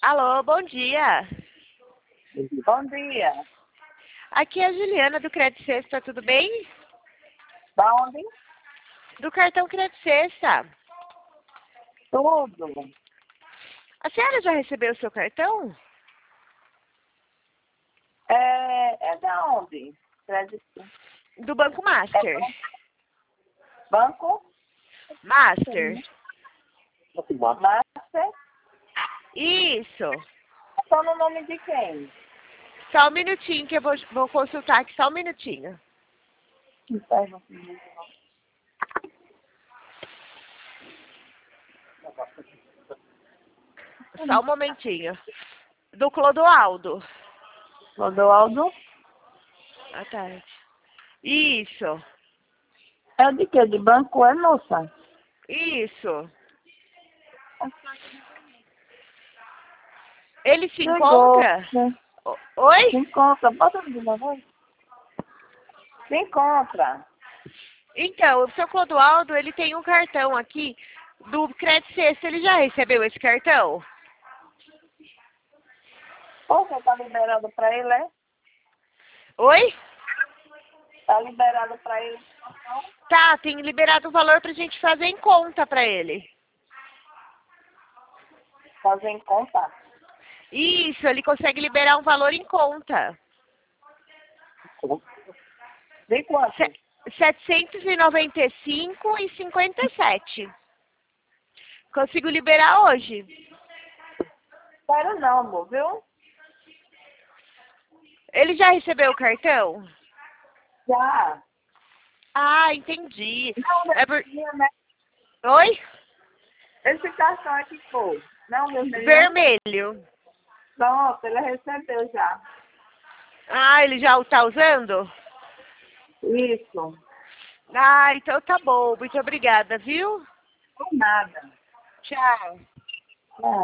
Alô, bom dia. Bom dia. Aqui é a Juliana do Crédito Sexta, tudo bem? Da onde? Do cartão Crédito Sexta. Tudo. A senhora já recebeu o seu cartão? É da onde? Crédito. Do Banco É Master. banco? Master. Master? Isso. Só no nome de quem? Só um minutinho que eu vou consultar aqui, só um minutinho. Só um momentinho. Do Clodoaldo. Clodoaldo? À tarde. Isso. É de quê? De banco é, moça? Isso. Ele se Chegou. encontra? Oi? Se encontra. Bota de novo. Se encontra. Então, o seu Clodoaldo, ele tem um cartão aqui do Crédito Sexta. Ele já recebeu esse cartão? Você tá liberado pra ele, é? Oi? Tá liberado pra ele? Tá, tem liberado o valor pra gente fazer em conta pra ele. Fazer em conta? Isso, ele consegue liberar um valor em conta. De quanto? 795,57. Consigo liberar hoje. Quero não, amor, viu? Ele já recebeu o cartão? Já. Ah, entendi. Não, É por... né? Oi? Esse cartão é que foi. Não, meu filho. Vermelho. Pronto, ele recebeu já. Ah, ele já o tá usando? Isso. Ah, então tá bom. Muito obrigada, viu? Não nada. Tchau. É.